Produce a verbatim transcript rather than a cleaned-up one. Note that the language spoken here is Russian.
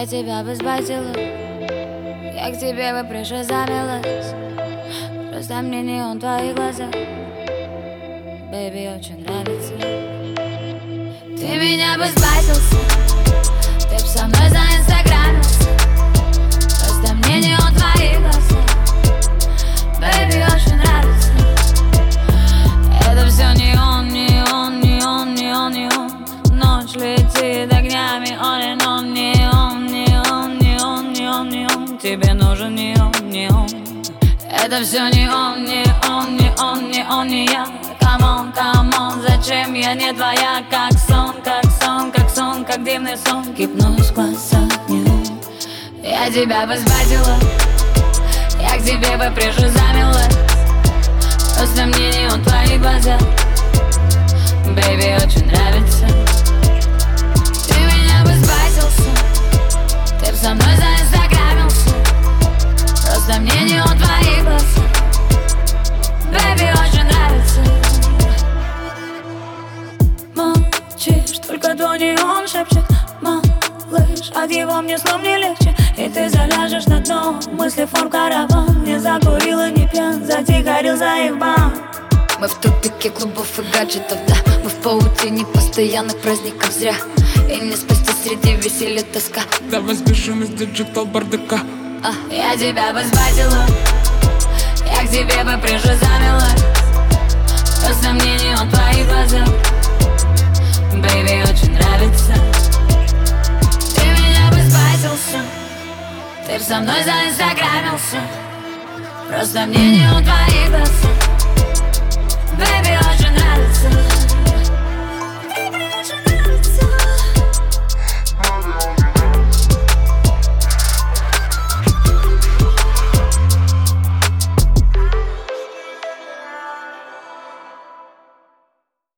Я тебя бы сбросила, я к тебе бы пришизамилась. Просто мне неон твои глаза, бэйби, очень нравится. Ты меня бы сбросился, ты б со мной заинстаграмился. Просто мне неон твои глаза, бэйби, очень нравится. Это все неон, неон, неон, неон, неон. Ночь летит огнями, он и он, неон, неон, неон, неон, неон. Тебе нужен неон, неон. Это все неон, неон, неон, неон, не я. Камон, камон, зачем я не твоя? Как сон, как сон, как сон, как дивный сон. Гипноз в глазах неон. Я тебя бы сбросила, я к тебе бы прижизамилась. Просто мне неон твои глаза, бэйби, очень нравится. Ты меня бы сбросился, ты б со мной заинстаграмился. Просто мне неон твои глаза, бэйби, очень нравится. Молчишь, только твой неон шепчет. Малыш, от его мне слов не легче. И ты заляжешь на дно, мысли форм караван. Не закурил и не пьян, затихарил, заебан. Мы в тупике клубов и гаджетов, да. Мы в паутине постоянных праздников зря. И не спасти среди веселья тоска. Давай сбежим из диджитал бардака. а, Я тебя бы сбросила, я к тебе бы прижизамилась. Просто мне неон твои глаза, бэйби, очень нравится. Ты меня бы сбросился, ты б со мной заинстаграмился. Просто мне неон твои глаза,